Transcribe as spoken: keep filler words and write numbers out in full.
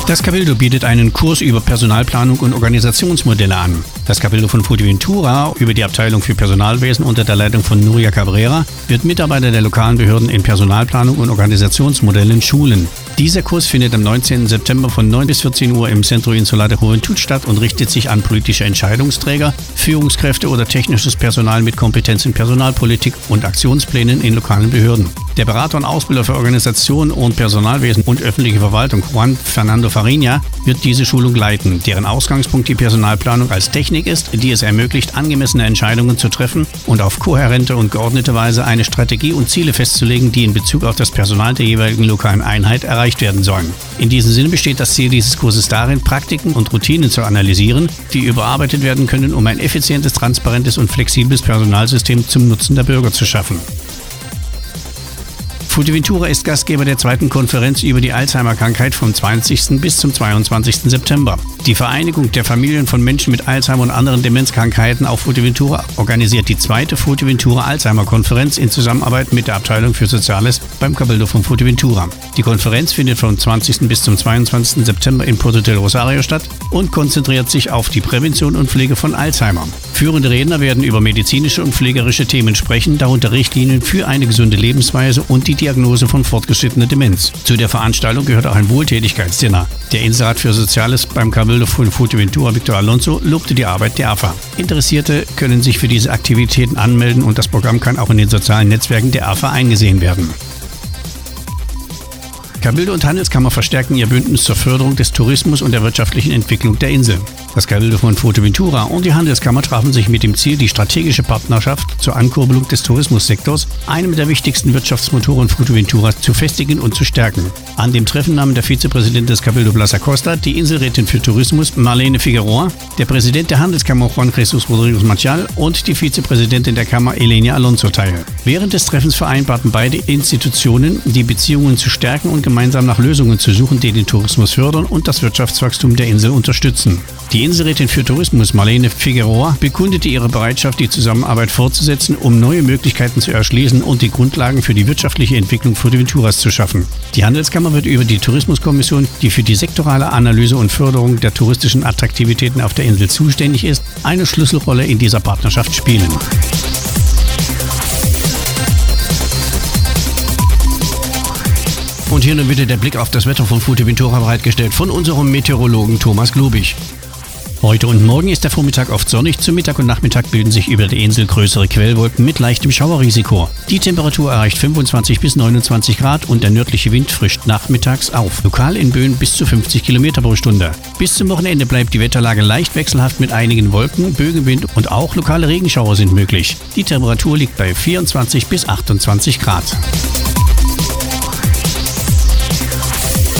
Das Cabildo bietet einen Kurs über Personalplanung und Organisationsmodelle an. Das Cabildo von Fuerteventura über die Abteilung für Personalwesen unter der Leitung von Nuria Cabrera wird Mitarbeiter der lokalen Behörden in Personalplanung und Organisationsmodellen schulen. Dieser Kurs findet am neunzehnten September von neun bis vierzehn Uhr im Centro Insular de Juventud statt und richtet sich an politische Entscheidungsträger, Führungskräfte oder technisches Personal mit Kompetenz in Personalpolitik und Aktionsplänen in lokalen Behörden. Der Berater und Ausbilder für Organisation und Personalwesen und öffentliche Verwaltung Juan Fernando Fariña wird diese Schulung leiten, deren Ausgangspunkt die Personalplanung als Technik ist, die es ermöglicht, angemessene Entscheidungen zu treffen und auf kohärente und geordnete Weise eine Strategie und Ziele festzulegen, die in Bezug auf das Personal der jeweiligen lokalen Einheit erreicht werden sollen. In diesem Sinne besteht das Ziel dieses Kurses darin, Praktiken und Routinen zu analysieren, die überarbeitet werden können, um ein effizientes, transparentes und flexibles Personalsystem zum Nutzen der Bürger zu schaffen. Fuerteventura ist Gastgeber der zweiten Konferenz über die Alzheimer-Krankheit vom zwanzigsten bis zum zweiundzwanzigsten September. Die Vereinigung der Familien von Menschen mit Alzheimer und anderen Demenzkrankheiten auf Fuerteventura organisiert die zweite Fuerteventura Alzheimer-Konferenz in Zusammenarbeit mit der Abteilung für Soziales beim Cabildo von Fuerteventura. Die Konferenz findet vom zwanzigsten bis zum zweiundzwanzigsten September in Puerto del Rosario statt und konzentriert sich auf die Prävention und Pflege von Alzheimer. Führende Redner werden über medizinische und pflegerische Themen sprechen, darunter Richtlinien für eine gesunde Lebensweise und die Diagnose von fortgeschrittener Demenz. Zu der Veranstaltung gehört auch ein Wohltätigkeitsdinner. Der Inserat für Soziales beim Cabildo von Fuerteventura, Victor Alonso, lobte die Arbeit der A F A. Interessierte können sich für diese Aktivitäten anmelden und das Programm kann auch in den sozialen Netzwerken der A F A eingesehen werden. Cabildo und Handelskammer verstärken ihr Bündnis zur Förderung des Tourismus und der wirtschaftlichen Entwicklung der Insel. Das Cabildo von Fuerteventura und die Handelskammer trafen sich mit dem Ziel, die strategische Partnerschaft zur Ankurbelung des Tourismussektors, einem der wichtigsten Wirtschaftsmotoren Fuerteventuras, zu festigen und zu stärken. An dem Treffen nahmen der Vizepräsident des Cabildo Blas Acosta, die Inselrätin für Tourismus Marlene Figueroa, der Präsident der Handelskammer Juan Jesus Rodriguez Machal und die Vizepräsidentin der Kammer Elenia Alonso teil. Während des Treffens vereinbarten beide Institutionen, die Beziehungen zu stärken und gemeinsam nach Lösungen zu suchen, die den Tourismus fördern und das Wirtschaftswachstum der Insel unterstützen. Die Inselrätin für Tourismus Marlene Figueroa bekundete ihre Bereitschaft, die Zusammenarbeit fortzusetzen, um neue Möglichkeiten zu erschließen und die Grundlagen für die wirtschaftliche Entwicklung Fuerteventuras zu schaffen. Die Handelskammer wird über die Tourismuskommission, die für die sektorale Analyse und Förderung der touristischen Attraktivitäten auf der Insel zuständig ist, eine Schlüsselrolle in dieser Partnerschaft spielen. Und hier nun bitte der Blick auf das Wetter von Fuerteventura bereitgestellt von unserem Meteorologen Thomas Globig. Heute und morgen ist der Vormittag oft sonnig, zum Mittag und Nachmittag bilden sich über der Insel größere Quellwolken mit leichtem Schauerrisiko. Die Temperatur erreicht fünfundzwanzig bis neunundzwanzig Grad und der nördliche Wind frischt nachmittags auf, lokal in Böen bis zu fünfzig Kilometer pro Stunde. Bis zum Wochenende bleibt die Wetterlage leicht wechselhaft mit einigen Wolken, Bögenwind und auch lokale Regenschauer sind möglich. Die Temperatur liegt bei vierundzwanzig bis achtundzwanzig Grad.